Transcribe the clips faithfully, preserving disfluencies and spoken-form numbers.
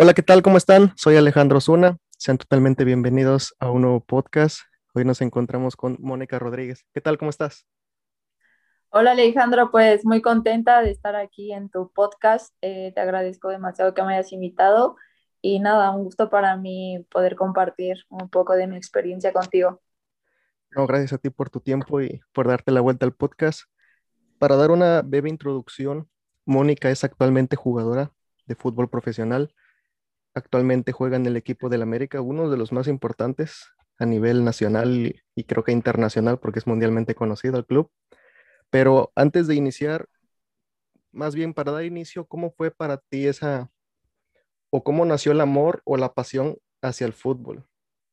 Hola, ¿qué tal? ¿Cómo están? Soy Alejandro Zuna. Sean totalmente bienvenidos a un nuevo podcast. Hoy nos encontramos con Mónica Rodríguez. ¿Qué tal? ¿Cómo estás? Hola Alejandro, pues muy contenta de estar aquí en tu podcast. Eh, te agradezco demasiado que me hayas invitado y nada, un gusto para mí poder compartir un poco de mi experiencia contigo. No, gracias a ti por tu tiempo y por darte la vuelta al podcast. Para dar una breve introducción, Mónica es actualmente jugadora de fútbol profesional. Actualmente juega en el equipo del América, uno de los más importantes a nivel nacional y, y creo que internacional porque es mundialmente conocido el club. Pero antes de iniciar, más bien para dar inicio, ¿cómo fue para ti esa o cómo nació el amor o la pasión hacia el fútbol?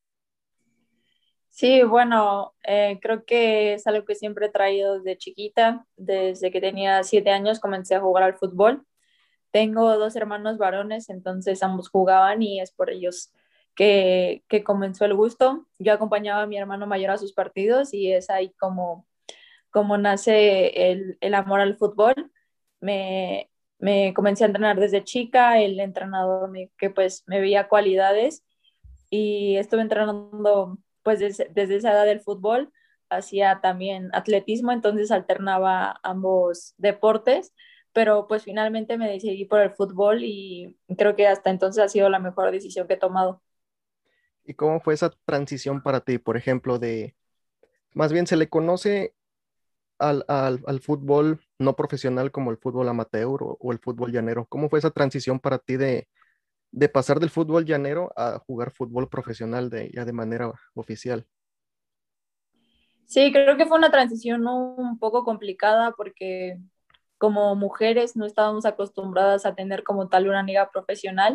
Sí, bueno, eh, creo que es algo que siempre he traído desde chiquita. Desde que tenía siete años comencé a jugar al fútbol. Tengo dos hermanos varones, entonces ambos jugaban y es por ellos que, que comenzó el gusto. Yo acompañaba a mi hermano mayor a sus partidos y es ahí como cómo nace el, el amor al fútbol. Me, me comencé a entrenar desde chica, el entrenador me, que pues me veía cualidades y estuve entrenando pues desde, desde esa edad del fútbol, hacía también atletismo, entonces alternaba ambos deportes, pero pues finalmente me decidí por el fútbol y creo que hasta entonces ha sido la mejor decisión que he tomado. ¿Y cómo fue esa transición para ti, por ejemplo, de, más bien se le conoce al, al, al fútbol no profesional como el fútbol amateur o, o el fútbol llanero? ¿Cómo fue esa transición para ti de, de pasar del fútbol llanero a jugar fútbol profesional de, ya de manera oficial? Sí, creo que fue una transición un poco complicada porque como mujeres no estábamos acostumbradas a tener como tal una liga profesional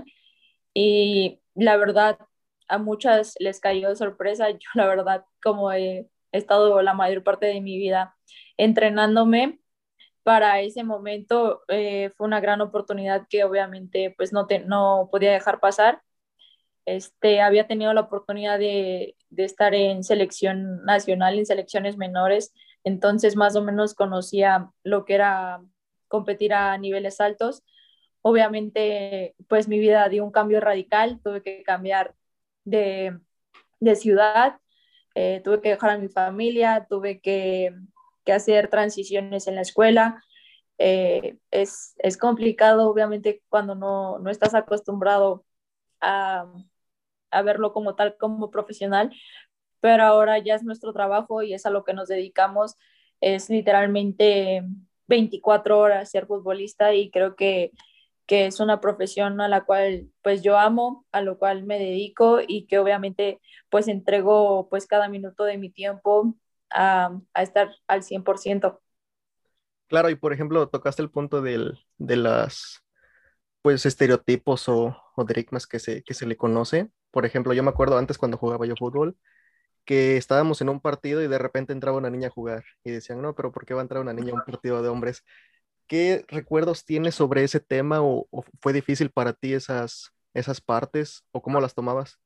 y la verdad a muchas les cayó de sorpresa. Yo la verdad como he estado la mayor parte de mi vida entrenándome para ese momento, eh, fue una gran oportunidad que obviamente pues no, te, no podía dejar pasar. Este, había tenido la oportunidad de, de estar en selección nacional, en selecciones menores, entonces más o menos conocía lo que era competir a niveles altos. Obviamente, pues mi vida dio un cambio radical, tuve que cambiar de, de ciudad, eh, tuve que dejar a mi familia, tuve que, que hacer transiciones en la escuela. Eh, es, es complicado, obviamente, cuando no, no estás acostumbrado a, a verlo como tal, como profesional, pero ahora ya es nuestro trabajo y es a lo que nos dedicamos. Es literalmente veinticuatro horas ser futbolista y creo que, que es una profesión a la cual pues yo amo, a lo cual me dedico y que obviamente pues entrego pues cada minuto de mi tiempo a, a estar al cien por ciento. Claro, y por ejemplo, tocaste el punto del, de las pues estereotipos o, o drigmas que se, que se le conoce. Por ejemplo, yo me acuerdo antes cuando jugaba yo fútbol, que estábamos en un partido y de repente entraba una niña a jugar y decían, no, pero ¿por qué va a entrar una niña a un partido de hombres? ¿Qué recuerdos tienes sobre ese tema o, o fue difícil para ti esas, esas partes o cómo las tomabas?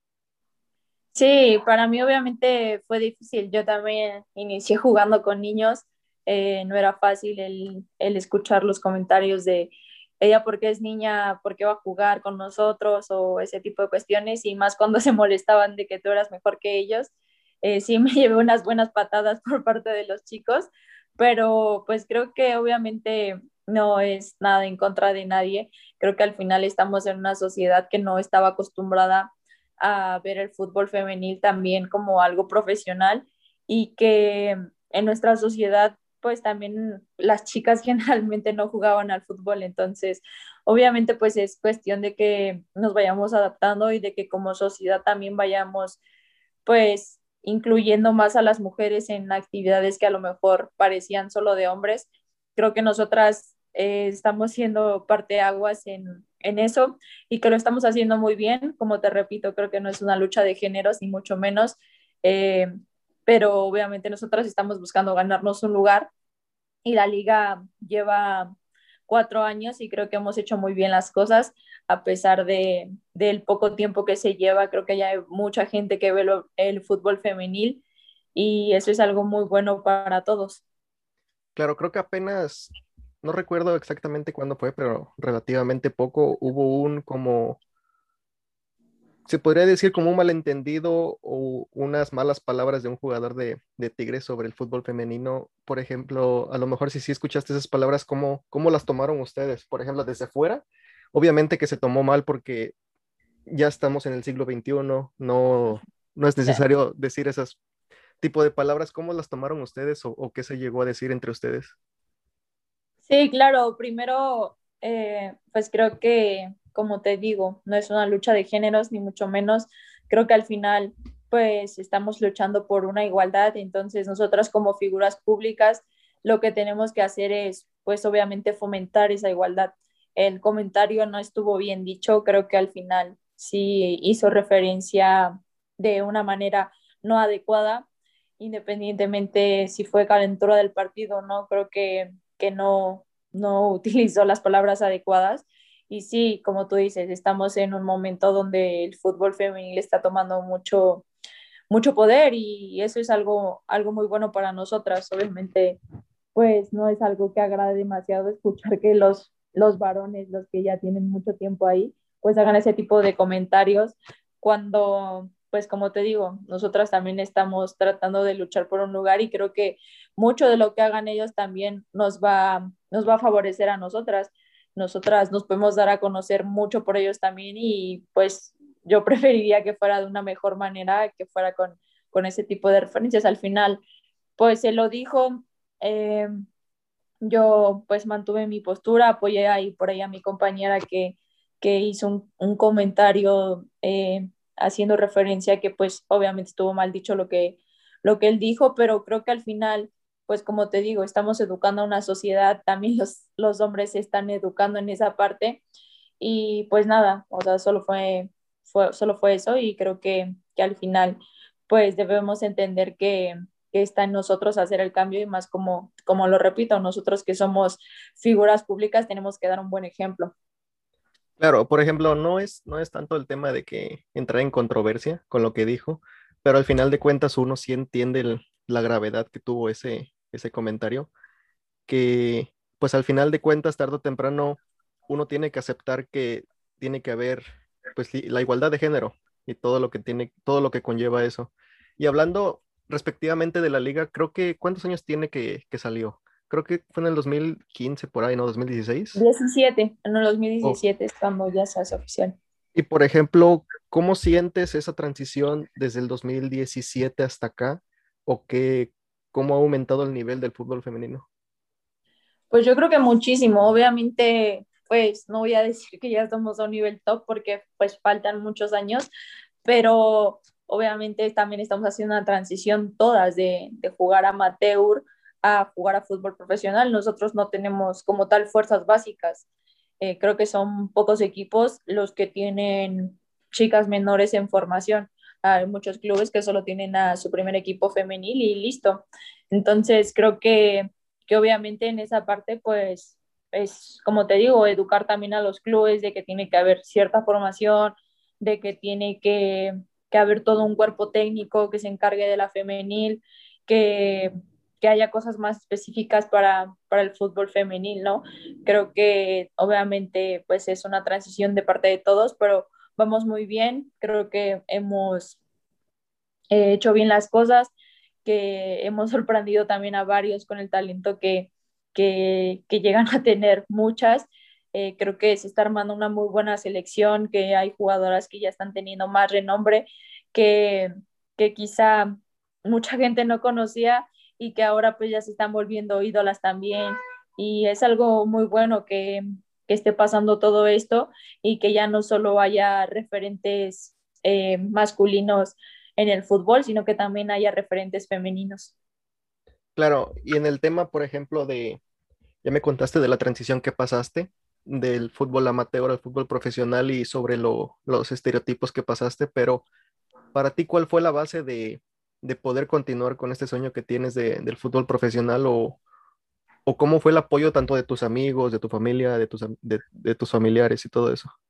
Sí, para mí obviamente fue difícil. Yo también inicié jugando con niños. Eh, no era fácil el, el escuchar los comentarios de ella porque es niña, por qué va a jugar con nosotros o ese tipo de cuestiones y más cuando se molestaban de que tú eras mejor que ellos. Eh, sí me llevé unas buenas patadas por parte de los chicos, pero pues creo que obviamente no es nada en contra de nadie. Creo que al final estamos en una sociedad que no estaba acostumbrada a ver el fútbol femenil también como algo profesional y que en nuestra sociedad pues también las chicas generalmente no jugaban al fútbol, entonces obviamente pues es cuestión de que nos vayamos adaptando y de que como sociedad también vayamos pues incluyendo más a las mujeres en actividades que a lo mejor parecían solo de hombres. Creo que nosotras eh, estamos siendo parteaguas en, en eso y que lo estamos haciendo muy bien. Como te repito, creo que no es una lucha de géneros, ni mucho menos, eh, pero obviamente nosotras estamos buscando ganarnos un lugar y la liga lleva cuatro años y creo que hemos hecho muy bien las cosas a pesar de, del poco tiempo que se lleva. Creo que ya hay mucha gente que ve lo, el fútbol femenil y eso es algo muy bueno para todos. Claro, creo que apenas, no recuerdo exactamente cuándo fue, pero relativamente poco, hubo un como, se podría decir como un malentendido o unas malas palabras de un jugador de, de Tigres sobre el fútbol femenino. Por ejemplo, a lo mejor si sí escuchaste esas palabras, ¿cómo, cómo las tomaron ustedes? Por ejemplo, desde fuera, obviamente que se tomó mal porque ya estamos en el siglo veintiuno, no, no es necesario decir esas tipo de palabras. ¿Cómo las tomaron ustedes o, o qué se llegó a decir entre ustedes? Sí, claro, primero, eh, pues creo que, como te digo, no es una lucha de géneros, ni mucho menos. Creo que al final, pues estamos luchando por una igualdad, entonces nosotras como figuras públicas, lo que tenemos que hacer es, pues obviamente, fomentar esa igualdad. El comentario no estuvo bien dicho, creo que al final sí hizo referencia de una manera no adecuada, independientemente si fue calentura del partido o no, creo que que no, no utilizó las palabras adecuadas. Y sí, como tú dices, estamos en un momento donde el fútbol femenil está tomando mucho, mucho poder y eso es algo, algo muy bueno para nosotras. Obviamente, pues no es algo que agrade demasiado escuchar que los, los varones, los que ya tienen mucho tiempo ahí, pues hagan ese tipo de comentarios cuando, pues como te digo, nosotras también estamos tratando de luchar por un lugar y creo que mucho de lo que hagan ellos también nos va, nos va a favorecer a nosotras. Nosotras nos podemos dar a conocer mucho por ellos también y pues yo preferiría que fuera de una mejor manera, que fuera con, con ese tipo de referencias. Al final, pues se lo dijo, eh, yo pues mantuve mi postura, apoyé ahí por ahí a mi compañera que, que hizo un, un comentario eh, haciendo referencia a que pues obviamente estuvo mal dicho lo que, lo que él dijo, pero creo que al final, pues como te digo, estamos educando a una sociedad, también los, los hombres se están educando en esa parte y pues nada, o sea, solo fue, fue, solo fue eso y creo que, que al final pues debemos entender que, que está en nosotros hacer el cambio y más como, como lo repito, nosotros que somos figuras públicas tenemos que dar un buen ejemplo. Claro, por ejemplo, no es, no es tanto el tema de que entrar en controversia con lo que dijo, pero al final de cuentas uno sí entiende el- la gravedad que tuvo ese, ese comentario, que pues al final de cuentas, tarde o temprano, uno tiene que aceptar que tiene que haber pues li- la igualdad de género y todo lo que tiene, todo lo que conlleva eso. Y hablando respectivamente de la liga, creo que ¿cuántos años tiene que, que salió? Creo que fue en el dos mil quince por ahí, ¿no? ¿dos mil dieciséis? diecisiete, en el dos mil diecisiete es cuando ya se hace oficial. Y por ejemplo, ¿cómo sientes esa transición desde el dos mil diecisiete hasta acá? ¿O qué, cómo ha aumentado el nivel del fútbol femenino? Pues yo creo que muchísimo, obviamente, pues no voy a decir que ya estamos a un nivel top porque pues faltan muchos años, pero obviamente también estamos haciendo una transición todas de, de jugar amateur a jugar a fútbol profesional. Nosotros no tenemos como tal fuerzas básicas. Eh, creo que son pocos equipos los que tienen chicas menores en formación. Hay muchos clubes que solo tienen a su primer equipo femenil y listo. Entonces creo que que obviamente en esa parte, pues, es como te digo, educar también a los clubes de que tiene que haber cierta formación, de que tiene que, que haber todo un cuerpo técnico que se encargue de la femenil, que, que haya cosas más específicas para, para el fútbol femenil, ¿no? Creo que obviamente pues es una transición de parte de todos, pero vamos muy bien, creo que hemos eh, hecho bien las cosas, que hemos sorprendido también a varios con el talento que, que, que llegan a tener muchas. Eh, creo que se está armando una muy buena selección, que hay jugadoras que ya están teniendo más renombre, que, que quizá mucha gente no conocía y que ahora pues ya se están volviendo ídolas también. Y es algo muy bueno que, que esté pasando todo esto y que ya no solo haya referentes eh, masculinos en el fútbol, sino que también haya referentes femeninos. Claro, y en el tema, por ejemplo, de, ya me contaste de la transición que pasaste del fútbol amateur al fútbol profesional y sobre lo- los estereotipos que pasaste, pero para ti, ¿cuál fue la base de, de poder continuar con este sueño que tienes de- del fútbol profesional o, o cómo fue el apoyo tanto de tus amigos, de tu familia, de tus, am- de, de tus familiares y todo eso?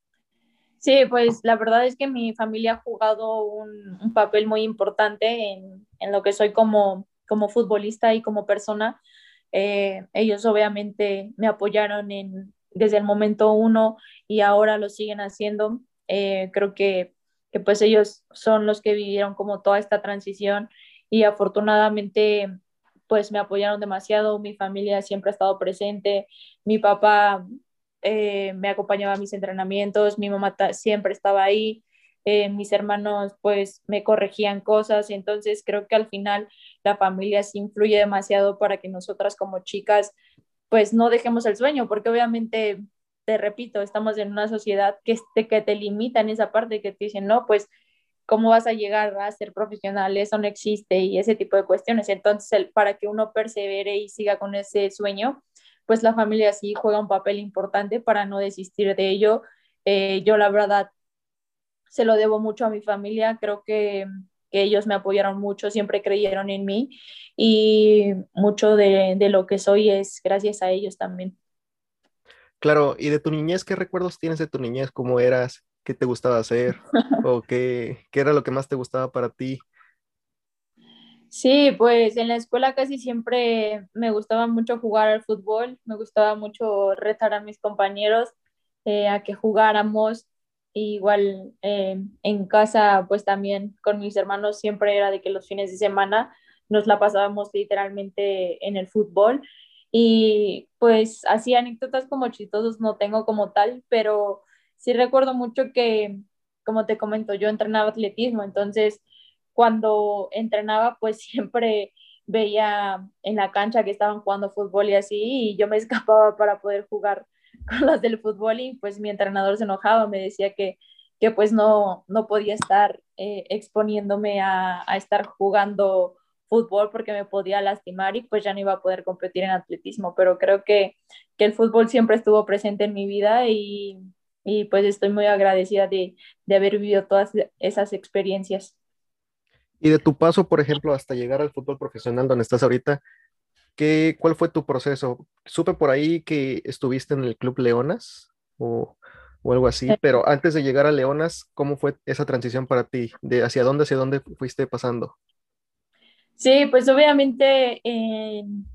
Sí, pues la verdad es que mi familia ha jugado un, un papel muy importante en, en, lo que soy como, como futbolista y como persona. Eh, ellos obviamente me apoyaron en, desde el momento uno y ahora lo siguen haciendo. Eh, creo que que pues ellos son los que vivieron como toda esta transición y afortunadamente pues me apoyaron demasiado, mi familia siempre ha estado presente, mi papá eh, me acompañaba a mis entrenamientos, mi mamá siempre estaba ahí, eh, mis hermanos pues me corregían cosas, y entonces creo que al final la familia sí influye demasiado para que nosotras como chicas pues no dejemos el sueño, porque obviamente, te repito, estamos en una sociedad que, te, que te limita en esa parte, que te dicen, no, pues, ¿cómo vas a llegar a ser profesional? Eso no existe y ese tipo de cuestiones. Entonces, el, para que uno persevere y siga con ese sueño, pues la familia sí juega un papel importante para no desistir de ello. Eh, yo la verdad se lo debo mucho a mi familia, creo que, que ellos me apoyaron mucho, siempre creyeron en mí y mucho de, de lo que soy es gracias a ellos también. Claro, ¿y de tu niñez qué recuerdos tienes de tu niñez? ¿Cómo eras? ¿Qué te gustaba hacer? ¿O qué, qué era lo que más te gustaba para ti? Sí, pues en la escuela casi siempre me gustaba mucho jugar al fútbol, me gustaba mucho retar a mis compañeros eh, a que jugáramos. Igual eh, en casa, pues también con mis hermanos siempre era de que los fines de semana nos la pasábamos literalmente en el fútbol. Y pues así anécdotas como chistosos no tengo como tal, pero sí recuerdo mucho que, como te comento, yo entrenaba atletismo, entonces cuando entrenaba, pues siempre veía en la cancha que estaban jugando fútbol y así, y yo me escapaba para poder jugar con los del fútbol y pues mi entrenador se enojaba, me decía que, que pues no, no podía estar eh, exponiéndome a, a estar jugando fútbol porque me podía lastimar y pues ya no iba a poder competir en atletismo, pero creo que, que el fútbol siempre estuvo presente en mi vida y, y pues estoy muy agradecida de, de haber vivido todas esas experiencias. Y de tu paso, por ejemplo, hasta llegar al fútbol profesional donde estás ahorita, ¿qué, cuál fue tu proceso? Supe por ahí que estuviste en el Club Leonas o, o algo así, pero antes de llegar a Leonas, ¿cómo fue esa transición para ti? ¿De hacia dónde, hacia dónde fuiste pasando? Sí, pues obviamente en,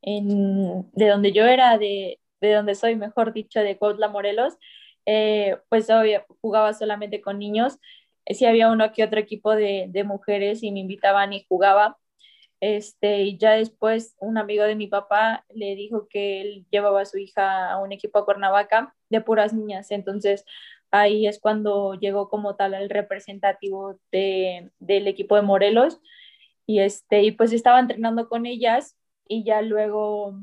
en- de donde yo era, de, de donde soy, mejor dicho, de Cuautla, Morelos, eh, pues obvio, jugaba solamente con niños. Eh, Sí había uno que otro equipo de, de mujeres y me invitaban y jugaba. Este, y ya después un amigo de mi papá le dijo que él llevaba a su hija a un equipo a Cuernavaca de puras niñas. Entonces ahí es cuando llegó como tal el representativo de, del equipo de Morelos y este, y pues estaba entrenando con ellas y ya luego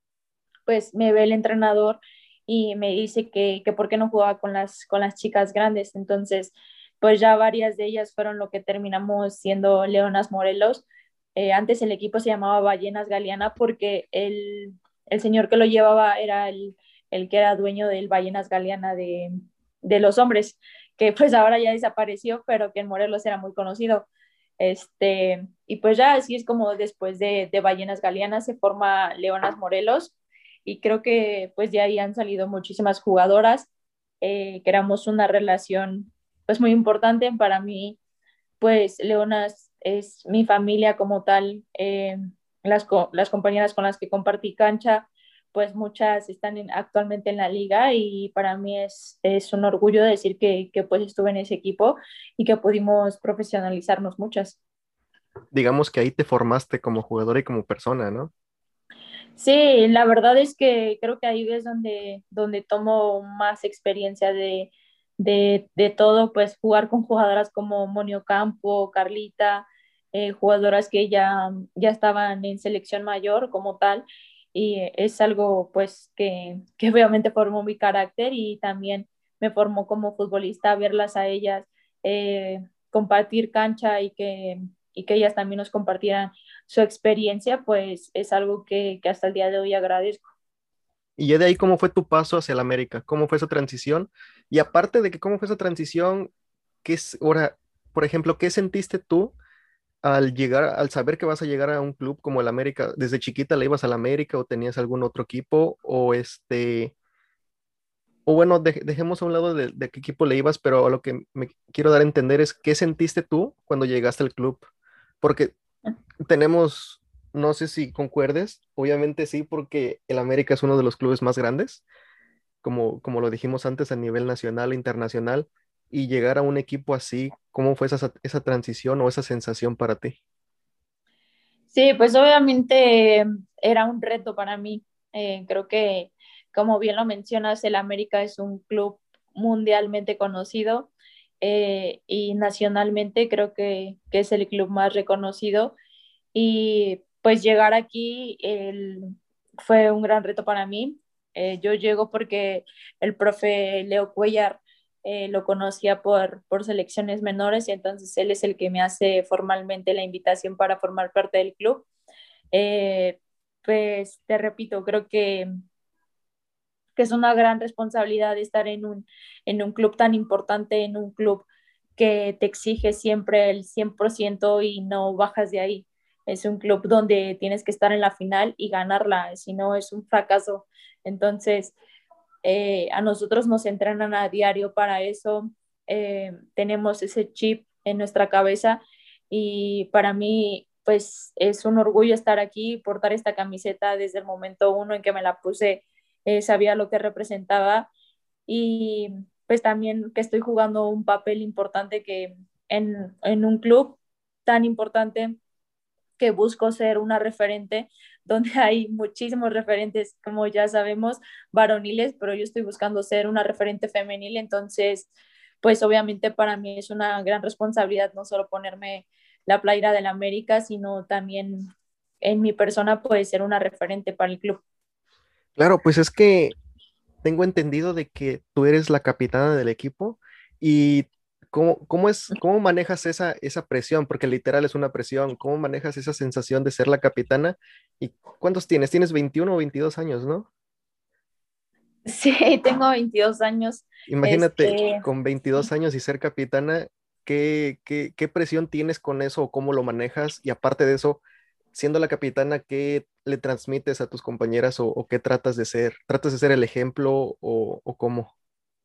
pues me ve el entrenador y me dice que, que por qué no jugaba con las, con las chicas grandes. Entonces, pues ya varias de ellas fueron lo que terminamos siendo Leonas Morelos. Eh, antes el equipo se llamaba Ballenas Galeana porque el, el señor que lo llevaba era el, el que era dueño del Ballenas Galeana de, de los hombres, que pues ahora ya desapareció, pero que en Morelos era muy conocido. Este, y pues ya así es como después de, de Ballenas Galeanas se forma Leonas Morelos y creo que pues de ahí han salido muchísimas jugadoras. Eh, creamos una relación pues muy importante para mí, pues Leonas es mi familia como tal, eh, las, co las compañeras con las que compartí cancha, pues muchas están en, actualmente en la liga y para mí es, es un orgullo decir que, que pues estuve en ese equipo y que pudimos profesionalizarnos muchas. Digamos que ahí te formaste como jugadora y como persona, ¿no? Sí, la verdad es que creo que ahí es donde, donde tomo más experiencia de, de, de todo, pues jugar con jugadoras como Monio Campo, Carlita, eh, jugadoras que ya, ya estaban en selección mayor como tal, y es algo pues que, que obviamente formó mi carácter y también me formó como futbolista, verlas a ellas, eh, compartir cancha y que, y que ellas también nos compartieran su experiencia, pues es algo que, que hasta el día de hoy agradezco. Y ya de ahí, ¿cómo fue tu paso hacia el América? ¿Cómo fue esa transición? Y aparte de que cómo fue esa transición, ¿qué es ahora, por ejemplo, qué sentiste tú al llegar, al saber que vas a llegar a un club como el América? ¿Desde chiquita le ibas al América o tenías algún otro equipo? O este, o bueno, de- dejemos a un lado de, de qué equipo le ibas, pero a lo que me quiero dar a entender es qué sentiste tú cuando llegaste al club. Porque tenemos, no sé si concuerdes, obviamente sí, porque el América es uno de los clubes más grandes como, como lo dijimos antes, a nivel nacional e internacional, y llegar a un equipo así, ¿cómo fue esa, esa transición o esa sensación para ti? Sí, pues obviamente era un reto para mí. Eh, creo que, como bien lo mencionas, el América es un club mundialmente conocido eh, y nacionalmente creo que, que es el club más reconocido. Y pues llegar aquí el- fue un gran reto para mí. Eh, yo llego porque el profe Leo Cuellar eh, lo conocía por, por selecciones menores y entonces él es el que me hace formalmente la invitación para formar parte del club. Eh, pues te repito, creo que, que es una gran responsabilidad estar en un, en un club tan importante, en un club que te exige siempre el cien por ciento y no bajas de ahí. Es un club donde tienes que estar en la final y ganarla, si no es un fracaso. Entonces, eh, a nosotros nos entrenan a diario para eso, eh, tenemos ese chip en nuestra cabeza y para mí pues es un orgullo estar aquí, portar esta camiseta desde el momento uno en que me la puse, eh, sabía lo que representaba y pues también que estoy jugando un papel importante que en, en un club tan importante que busco ser una referente, donde hay muchísimos referentes, como ya sabemos, varoniles, pero yo estoy buscando ser una referente femenil, entonces, pues obviamente para mí es una gran responsabilidad no solo ponerme la playera del América, sino también en mi persona puede ser una referente para el club. Claro, pues es que tengo entendido de que tú eres la capitana del equipo y cómo, cómo es, cómo manejas esa, esa presión, porque literal es una presión, ¿cómo manejas esa sensación de ser la capitana? ¿Y cuántos tienes? Tienes veintiuno o veintidós años, ¿no? Sí, tengo veintidós años. Imagínate Este, con veintidós años y ser capitana, ¿qué, qué, qué presión tienes con eso o cómo lo manejas? Y aparte de eso, siendo la capitana, ¿qué le transmites a tus compañeras o, o qué tratas de ser? ¿Tratas de ser el ejemplo o, o cómo?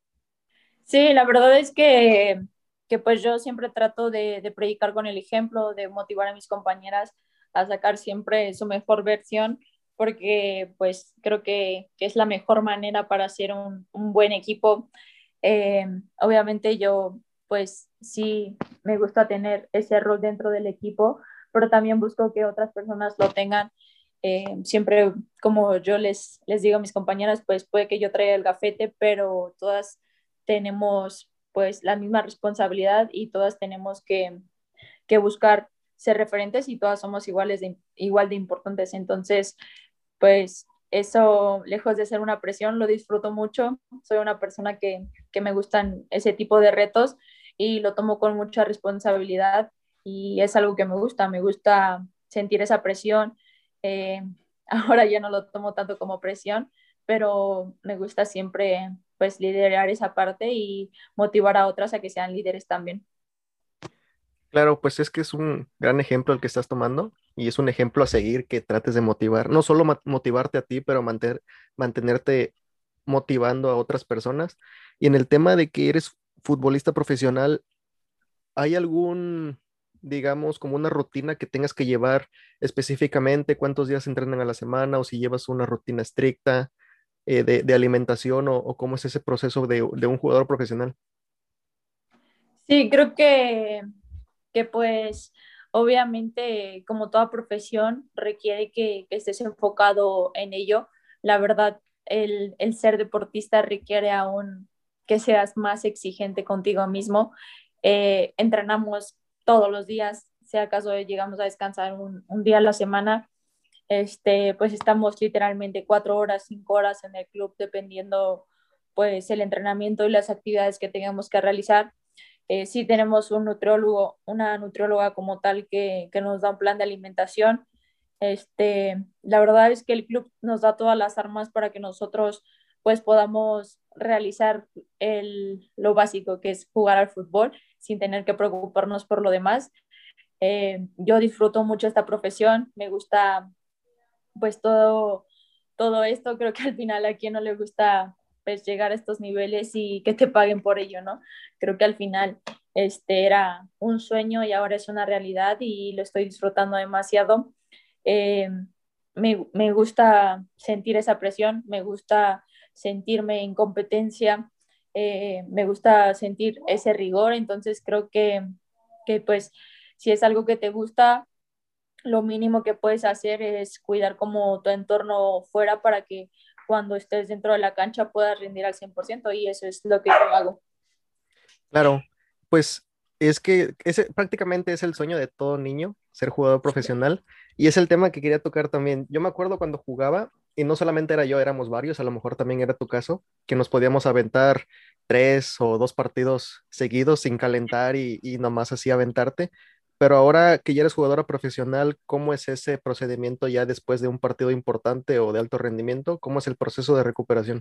Sí, la verdad es que, que pues yo siempre trato de, de predicar con el ejemplo, de motivar a mis compañeras a sacar siempre su mejor versión, porque pues creo que, que es la mejor manera para hacer un, un buen equipo. Eh, obviamente yo pues sí me gusta tener ese rol dentro del equipo, pero también busco que otras personas lo tengan. Eh, siempre, como yo les, les digo a mis compañeras, pues puede que yo traiga el gafete, pero todas tenemos pues la misma responsabilidad y todas tenemos que, que buscar ser referentes y todas somos iguales de, igual de importantes. Entonces, pues eso, lejos de ser una presión, lo disfruto mucho. Soy una persona que, que me gustan ese tipo de retos y lo tomo con mucha responsabilidad y es algo que me gusta, me gusta sentir esa presión. Eh, ahora ya no lo tomo tanto como presión, pero me gusta siempre pues liderar esa parte y motivar a otras a que sean líderes también. Claro, pues es que es un gran ejemplo el que estás tomando y es un ejemplo a seguir que trates de motivar, no solo ma- motivarte a ti, pero mantener, mantenerte motivando a otras personas. Y en el tema de que eres futbolista profesional, ¿hay algún, digamos, como una rutina que tengas que llevar específicamente? ¿Cuántos días entrenan a la semana o si llevas una rutina estricta eh, de, de alimentación o, o cómo es ese proceso de, de un jugador profesional? Sí, creo que, que pues obviamente como toda profesión requiere que, que estés enfocado en ello. La verdad, el, el ser deportista requiere aún que seas más exigente contigo mismo. Eh, entrenamos todos los días, si acaso llegamos a descansar un, un día a la semana, este, pues estamos literalmente cuatro horas, cinco horas en el club, dependiendo pues el entrenamiento y las actividades que tengamos que realizar. Eh, sí tenemos un nutriólogo, una nutrióloga como tal que, que nos da un plan de alimentación. Este, la verdad es que el club nos da todas las armas para que nosotros pues podamos realizar el, lo básico que es jugar al fútbol sin tener que preocuparnos por lo demás. Eh, yo disfruto mucho esta profesión, me gusta pues todo, todo esto, creo que al final a quien no le gusta pues llegar a estos niveles y que te paguen por ello, ¿no? Creo que al final este era un sueño y ahora es una realidad y lo estoy disfrutando demasiado. Eh, me, me gusta sentir esa presión, me gusta sentirme en competencia, eh, me gusta sentir ese rigor, entonces creo que, que pues si es algo que te gusta, lo mínimo que puedes hacer es cuidar como tu entorno fuera para que cuando estés dentro de la cancha puedas rendir al cien por ciento y eso es lo que yo hago. Claro, pues es que ese prácticamente es el sueño de todo niño, ser jugador profesional, y es el tema que quería tocar también. Yo me acuerdo cuando jugaba, y no solamente era yo, éramos varios, a lo mejor también era tu caso, que nos podíamos aventar tres o dos partidos seguidos sin calentar y, y nomás así aventarte. Pero ahora que ya eres jugadora profesional, ¿cómo es ese procedimiento ya después de un partido importante o de alto rendimiento? ¿Cómo es el proceso de recuperación?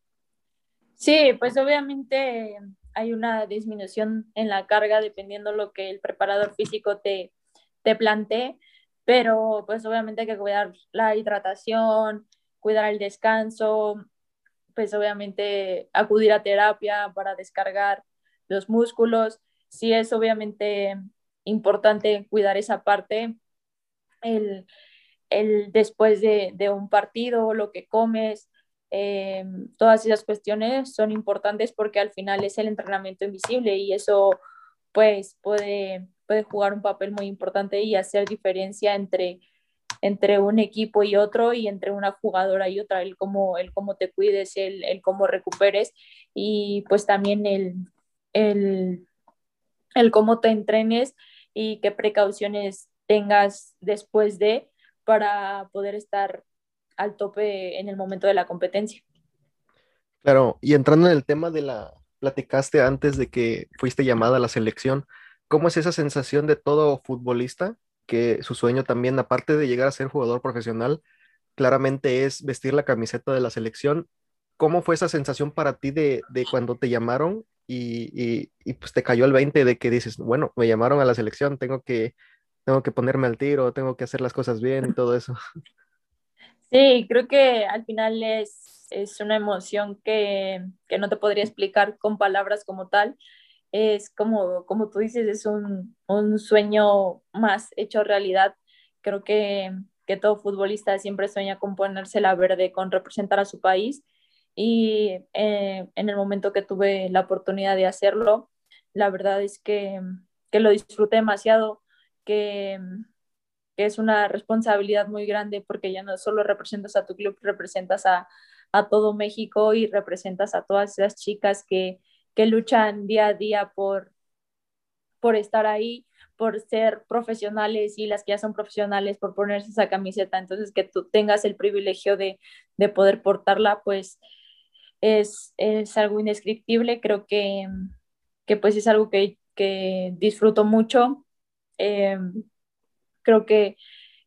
Sí, pues obviamente hay una disminución en la carga dependiendo lo que el preparador físico te, te plantee, pero pues obviamente hay que cuidar la hidratación, cuidar el descanso, pues obviamente acudir a terapia para descargar los músculos. Sí es obviamente importante cuidar esa parte, el, el después de, de un partido, lo que comes, eh, todas esas cuestiones son importantes porque al final es el entrenamiento invisible y eso pues puede, puede jugar un papel muy importante y hacer diferencia entre, entre un equipo y otro y entre una jugadora y otra, el cómo, el cómo te cuides, el, el cómo recuperes y pues también el, el, el cómo te entrenes y qué precauciones tengas después de para poder estar al tope en el momento de la competencia. Claro, y entrando en el tema de la, platicaste antes de que fuiste llamada a la selección, ¿cómo es esa sensación de todo futbolista que su sueño también, aparte de llegar a ser jugador profesional, claramente es vestir la camiseta de la selección? ¿Cómo fue esa sensación para ti de, de cuando te llamaron y, y, y, pues te cayó el veinte de que dices, bueno, me llamaron a la selección, tengo que, tengo que ponerme al tiro, tengo que hacer las cosas bien y todo eso? Sí, creo que al final es, es una emoción que, que no te podría explicar con palabras como tal. Es como, como tú dices, es un, un sueño más hecho realidad. Creo que, que todo futbolista siempre sueña con ponerse la verde, con representar a su país. Y eh, en el momento que tuve la oportunidad de hacerlo, la verdad es que, que lo disfruté demasiado, que que es una responsabilidad muy grande porque ya no solo representas a tu club, representas a, a todo México y representas a todas esas chicas que, que luchan día a día por, por estar ahí, por ser profesionales y las que ya son profesionales por ponerse esa camiseta. Entonces, que tú tengas el privilegio de, de poder portarla, pues es, es algo indescriptible. Creo que, que pues es algo que, que disfruto mucho. Eh, creo que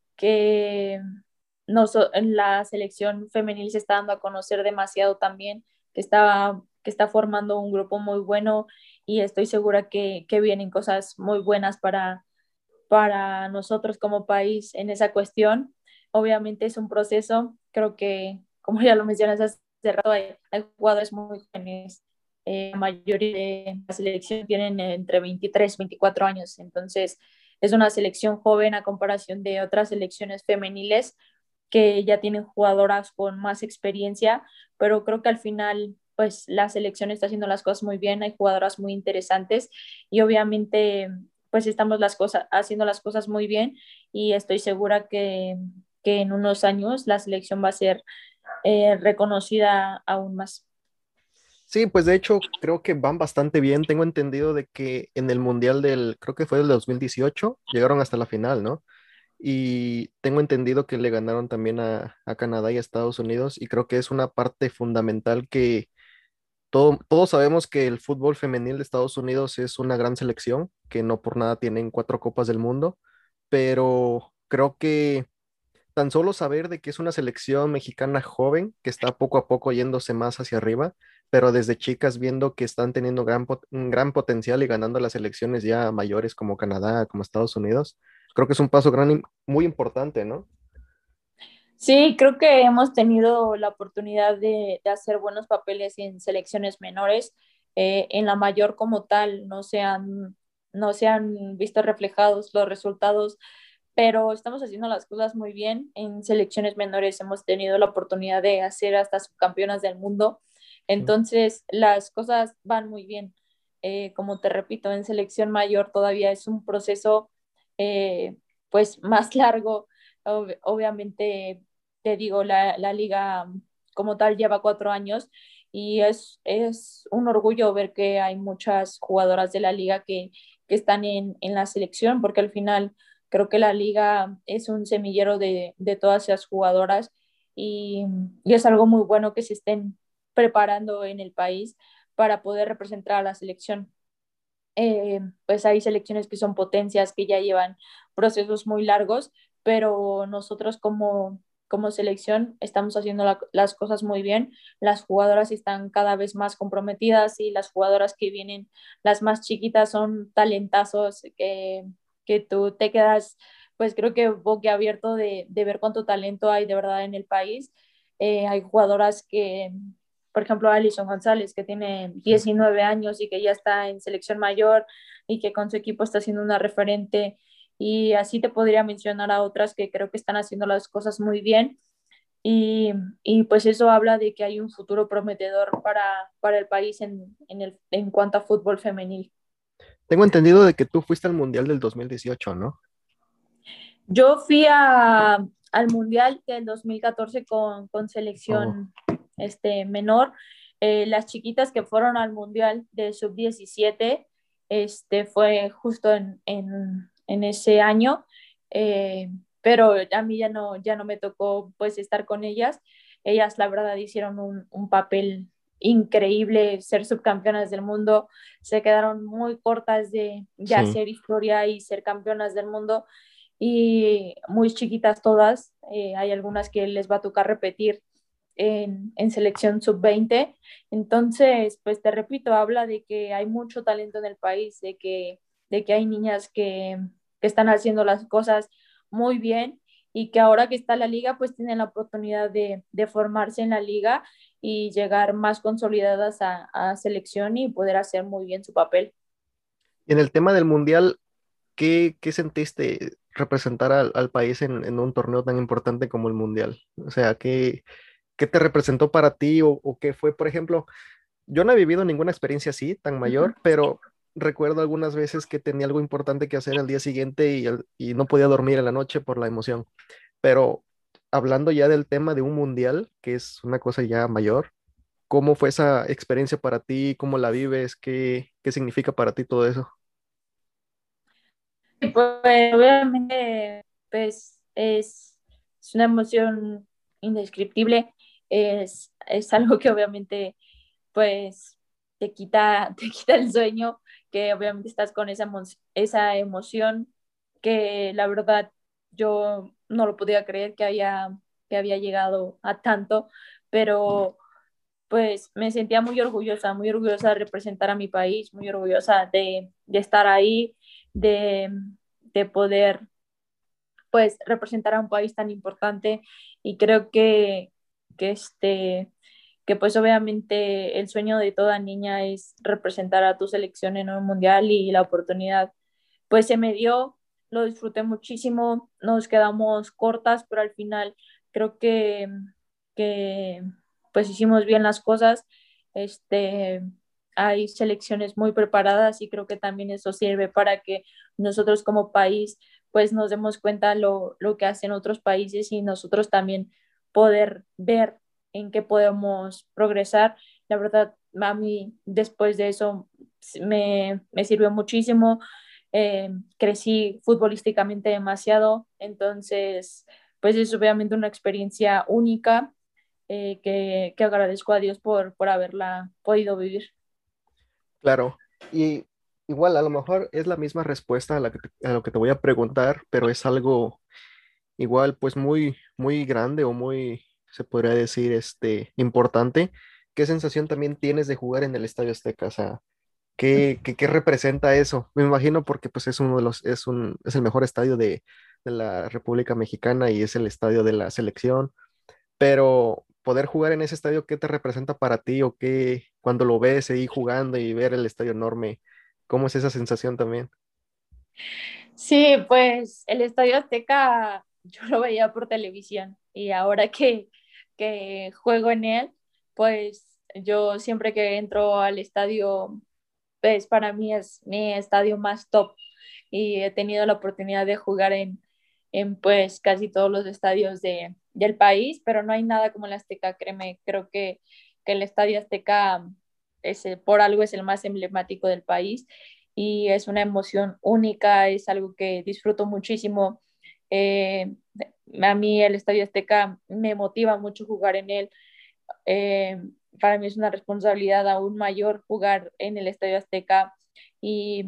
que no so, en la selección femenil se está dando a conocer demasiado también, que está, que está formando un grupo muy bueno y estoy segura que, que vienen cosas muy buenas para, para nosotros como país en esa cuestión. Obviamente es un proceso, creo que, como ya lo mencionas hace rato, hay, hay jugadores muy jóvenes. Eh, la mayoría de la selección tienen entre veintitrés y veinticuatro años, entonces es una selección joven a comparación de otras selecciones femeniles que ya tienen jugadoras con más experiencia, pero creo que al final pues la selección está haciendo las cosas muy bien, hay jugadoras muy interesantes y obviamente pues estamos las cosas, haciendo las cosas muy bien y estoy segura que, que en unos años la selección va a ser eh, reconocida aún más. Sí, pues de hecho creo que van bastante bien. Tengo entendido de que en el Mundial del, creo que fue del dos mil dieciocho, llegaron hasta la final, ¿no? Y tengo entendido que le ganaron también a, a Canadá y a Estados Unidos y creo que es una parte fundamental que todo- todos sabemos que el fútbol femenil de Estados Unidos es una gran selección, que no por nada tienen cuatro copas del mundo, pero creo que tan solo saber de que es una selección mexicana joven que está poco a poco yéndose más hacia arriba, pero desde chicas viendo que están teniendo gran, pot- un gran potencial y ganando las selecciones ya mayores como Canadá, como Estados Unidos, creo que es un paso gran, muy importante, ¿no? Sí, creo que hemos tenido la oportunidad de, de hacer buenos papeles en selecciones menores. Eh, en la mayor como tal no se han, no se han visto reflejados los resultados, pero estamos haciendo las cosas muy bien. En selecciones menores hemos tenido la oportunidad de hacer hasta subcampeonas del mundo, Sí. Entonces, las cosas van muy bien. Eh, como te repito, en selección mayor todavía es un proceso eh, pues más largo. Ob- obviamente, te digo, la, la liga como tal lleva cuatro años y es, es un orgullo ver que hay muchas jugadoras de la liga que, que están en, en la selección, porque al final creo que la liga es un semillero de, de todas esas jugadoras y, y es algo muy bueno que se estén preparando en el país para poder representar a la selección. Eh, pues hay selecciones que son potencias, que ya llevan procesos muy largos, pero nosotros como, como selección estamos haciendo la, las cosas muy bien. Las jugadoras están cada vez más comprometidas y las jugadoras que vienen, las más chiquitas, son talentazos que, que tú te quedas, pues creo que boquiabierto de, de ver cuánto talento hay de verdad en el país. Eh, hay jugadoras que, por ejemplo, Alison González, que tiene diecinueve años y que ya está en selección mayor y que con su equipo está siendo una referente. Y así te podría mencionar a otras que creo que están haciendo las cosas muy bien. Y, y pues eso habla de que hay un futuro prometedor para, para el país en, en, el, en cuanto a fútbol femenil. Tengo entendido de que tú fuiste al Mundial del dos mil dieciocho, ¿no? Yo fui a, al Mundial del dos mil catorce con, con Oh, selección este, menor. Eh, las chiquitas que fueron al Mundial de sub diecisiete este, fue justo en, en, en ese año, eh, pero a mí ya no, ya no me tocó pues estar con ellas. Ellas la verdad hicieron un, un papel increíble, ser subcampeonas del mundo, se quedaron muy cortas de, de sí. hacer historia y ser campeonas del mundo y muy chiquitas todas. Eh, hay algunas que les va a tocar repetir en, en selección sub veinte. Entonces, pues te repito, habla de que hay mucho talento en el país, de que, de que hay niñas que, que están haciendo las cosas muy bien y que ahora que está la liga, pues tienen la oportunidad de, de formarse en la liga y llegar más consolidadas a, a selección y poder hacer muy bien su papel. Y en el tema del Mundial, ¿qué, qué sentiste representar al, al país en, en un torneo tan importante como el Mundial? O sea, ¿qué, qué te representó para ti o, o qué fue, por ejemplo? Yo no he vivido ninguna experiencia así, tan mayor, pero recuerdo algunas veces que tenía algo importante que hacer al día siguiente y, al- y no podía dormir en la noche por la emoción. Pero hablando ya del tema de un mundial, que es una cosa ya mayor, ¿cómo fue esa experiencia para ti? ¿Cómo la vives? ¿Qué, qué significa para ti todo eso? Y pues obviamente pues es, es una emoción indescriptible, es, es algo que obviamente pues te quita, te quita el sueño, que obviamente estás con esa, emo esa emoción que la verdad yo no lo podía creer que había, que había llegado a tanto, pero pues me sentía muy orgullosa, muy orgullosa de representar a mi país, muy orgullosa de, de estar ahí, de, de poder pues representar a un país tan importante y creo que, que este que pues obviamente el sueño de toda niña es representar a tu selección en un mundial y la oportunidad pues se me dio, lo disfruté muchísimo, nos quedamos cortas, pero al final creo que, que pues hicimos bien las cosas. Este, hay selecciones muy preparadas y creo que también eso sirve para que nosotros como país pues nos demos cuenta lo, lo que hacen otros países y nosotros también poder ver en qué podemos progresar. La verdad, a mí después de eso me, me sirvió muchísimo. Eh, crecí futbolísticamente demasiado, entonces pues es obviamente una experiencia única eh, que, que, agradezco a Dios por, por haberla podido vivir. Claro, y igual a lo mejor es la misma respuesta a, la que te- a lo que te voy a preguntar, pero es algo igual pues muy, muy grande o muy, se podría decir, este, importante. ¿Qué sensación también tienes de jugar en el Estadio Azteca? O sea, ¿qué, qué, qué representa eso? Me imagino porque pues es uno de los, es un, es el mejor estadio de, de la República Mexicana y es el estadio de la selección, pero poder jugar en ese estadio, ¿qué te representa para ti o qué cuando lo ves ahí jugando y ver el estadio enorme? ¿Cómo es esa sensación también? Sí, pues el Estadio Azteca yo lo veía por televisión y ahora que, que juego en él, pues Yo siempre que entro al estadio, pues para mí es mi estadio más top y he tenido la oportunidad de jugar en, en pues casi todos los estadios de, del país, pero no hay nada como el Azteca, créeme, creo que, que el Estadio Azteca es, el- por algo es el más emblemático del país y es una emoción única, es algo que disfruto muchísimo. Eh, a mí el Estadio Azteca me motiva mucho jugar en él. Eh, para mí es una responsabilidad aún mayor jugar en el Estadio Azteca y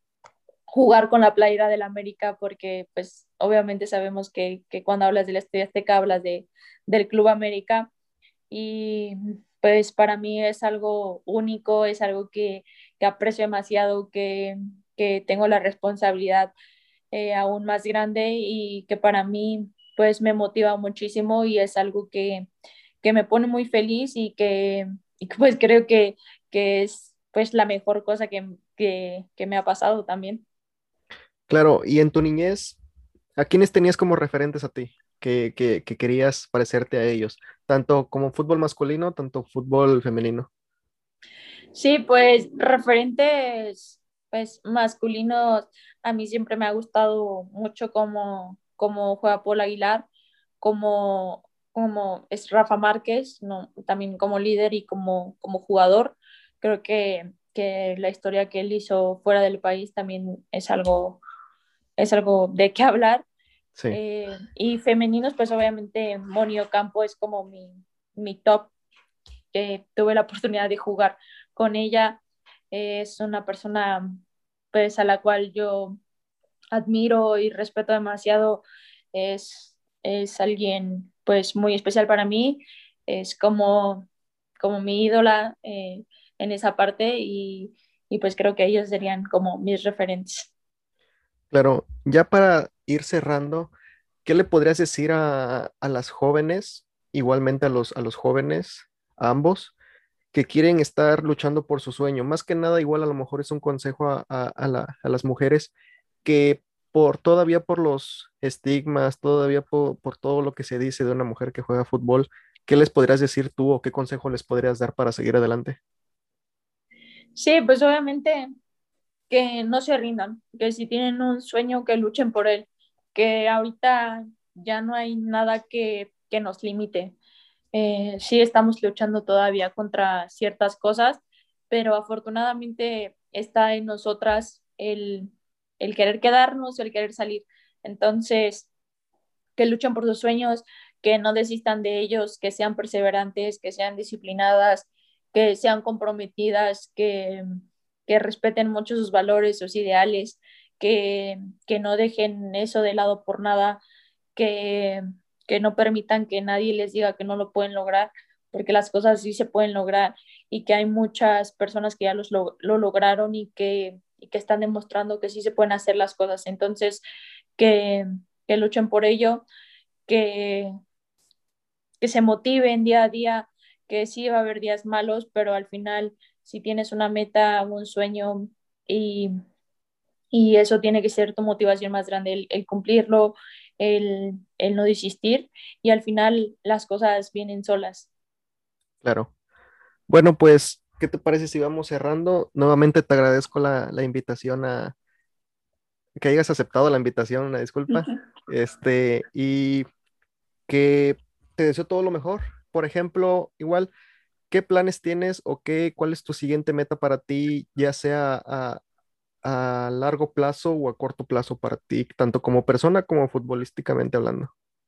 jugar con la playera del América, porque pues obviamente sabemos que, que cuando hablas del Estadio Azteca hablas de, del Club América y pues para mí es algo único, es algo que, que aprecio demasiado, que, que tengo la responsabilidad eh, aún más grande y que para mí pues me motiva muchísimo y es algo que, que me pone muy feliz y que, y que, pues creo que, que es pues la mejor cosa que, que, que me ha pasado también. Claro, y en tu niñez, ¿a quiénes tenías como referentes a ti? Que, que, que querías parecerte a ellos, tanto como fútbol masculino, tanto fútbol femenino. Sí, pues referentes pues masculinos, a mí siempre me ha gustado mucho cómo, cómo juega Paul Aguilar, como, como es Rafa Márquez, ¿no? También como líder y como, como jugador. Creo que, que la historia que él hizo fuera del país también es algo, es algo de qué hablar. Sí, Eh, y femeninos, pues obviamente Moni Ocampo es como mi, mi top, que tuve la oportunidad de jugar con ella. Es una persona pues a la cual yo admiro y respeto demasiado. Es, es alguien pues muy especial para mí. Es como, como mi ídola eh, en esa parte y, y pues creo que ellos serían como mis referentes. claro, ya para ir cerrando, ¿qué le podrías decir a, a las jóvenes, igualmente a los, a los jóvenes, a ambos, que quieren estar luchando por su sueño? Más que nada, igual a lo mejor es un consejo a, a- a la- a las mujeres que por todavía por los estigmas, todavía por, por todo lo que se dice de una mujer que juega fútbol, ¿qué les podrías decir tú o qué consejo les podrías dar para seguir adelante? Sí, pues obviamente que no se rindan, que si tienen un sueño, que luchen por él, que ahorita ya no hay nada que, que nos limite. Eh, sí estamos luchando todavía contra ciertas cosas, pero afortunadamente está en nosotras el, el querer quedarnos, el querer salir. Entonces, que luchen por sus sueños, que no desistan de ellos, que sean perseverantes, que sean disciplinadas, que sean comprometidas, que, que respeten mucho sus valores, sus ideales, que, que no dejen eso de lado por nada, que, que no permitan que nadie les diga que no lo pueden lograr, porque las cosas sí se pueden lograr y que hay muchas personas que ya los, lo, lo lograron y que, y que están demostrando que sí se pueden hacer las cosas. Entonces, que, que luchen por ello, que, que se motiven día a día, que sí va a haber días malos, pero al final, si tienes una meta, un sueño y, y eso tiene que ser tu motivación más grande, el, el cumplirlo, el, el, no desistir y al final las cosas vienen solas. Claro. Bueno, pues, ¿qué te parece si vamos cerrando? Nuevamente te agradezco la, la invitación a que hayas aceptado la invitación, una disculpa. Este, y que te deseo todo lo mejor. Por ejemplo, igual, ¿qué planes tienes o qué, cuál es tu siguiente meta para ti, ya sea a, a largo plazo o a corto plazo para ti, tanto como persona como futbolísticamente hablando?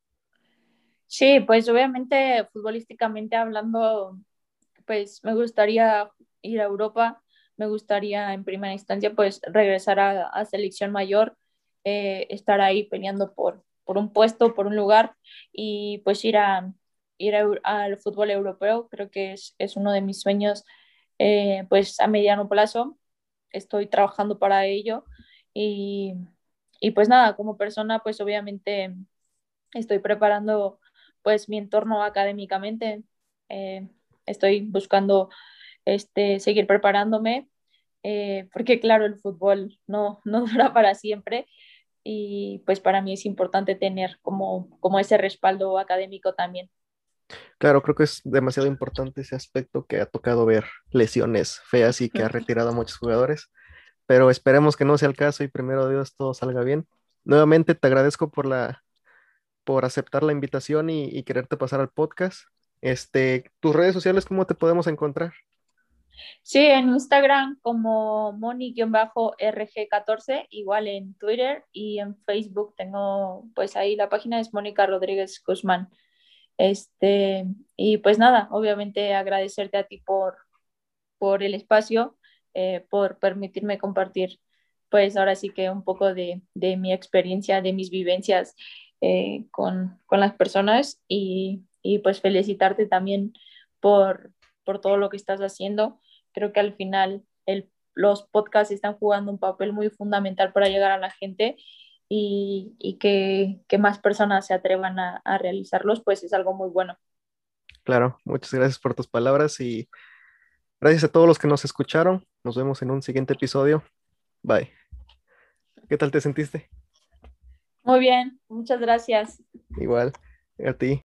Sí, pues obviamente futbolísticamente hablando, pues me gustaría ir a Europa, me gustaría en primera instancia pues regresar a, a selección mayor, eh, estar ahí peleando por, por un puesto, por un lugar y pues ir a ir a, al fútbol europeo, creo que es, es uno de mis sueños eh, pues a mediano plazo, estoy trabajando para ello y, y pues nada, como persona pues obviamente estoy preparando pues mi entorno académicamente, eh, estoy buscando este, seguir preparándome, eh, porque claro, el fútbol no, no dura para siempre y pues para mí es importante tener como, como ese respaldo académico también. Claro, creo que es demasiado importante ese aspecto que ha tocado ver lesiones feas y que ha retirado a muchos jugadores, pero esperemos que no sea el caso y primero Dios todo salga bien. Nuevamente te agradezco por la, por aceptar la invitación y, y quererte pasar al podcast. Este, tus redes sociales, ¿cómo te podemos encontrar? Sí, en Instagram como moni-R G catorce, igual en Twitter y en Facebook tengo, pues ahí la página es Mónica Rodríguez Guzmán. Este, y pues nada, obviamente agradecerte a ti por, por el espacio, eh, por permitirme compartir, pues ahora sí que un poco de, de mi experiencia, de mis vivencias eh, con, con las personas y, y pues felicitarte también por, por todo lo que estás haciendo. Creo que al final el, los podcasts están jugando un papel muy fundamental para llegar a la gente y, y que, que, más personas se atrevan a, a realizarlos, pues es algo muy bueno. Claro, muchas gracias por tus palabras y gracias a todos los que nos escucharon. Nos vemos en un siguiente episodio. Bye. ¿Qué tal te sentiste? Muy bien, muchas gracias. Igual, a ti.